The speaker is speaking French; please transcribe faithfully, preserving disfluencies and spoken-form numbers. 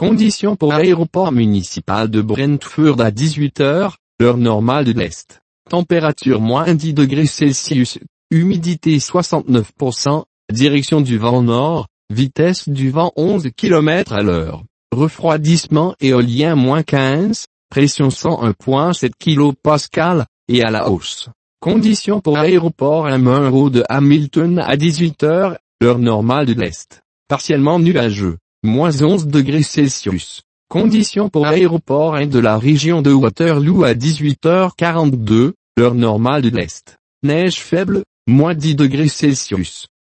Conditions pour aéroport municipal de Brentford à dix-huit heures, heure normale de l'Est. Température moins dix degrés Celsius, humidité soixante-neuf pour cent, direction du vent nord, vitesse du vent onze kilomètres à l'heure. Refroidissement éolien moins quinze, pression cent un virgule sept kilopascales, et à la hausse. Conditions pour aéroport à Munro de Hamilton à dix-huit heures, heure normale de l'Est. Partiellement nuageux, moins onze degrés Celsius. Conditions pour aéroport de la région de Waterloo à dix-huit heures quarante-deux, heure normale de l'Est. Neige faible, moins dix degrés Celsius.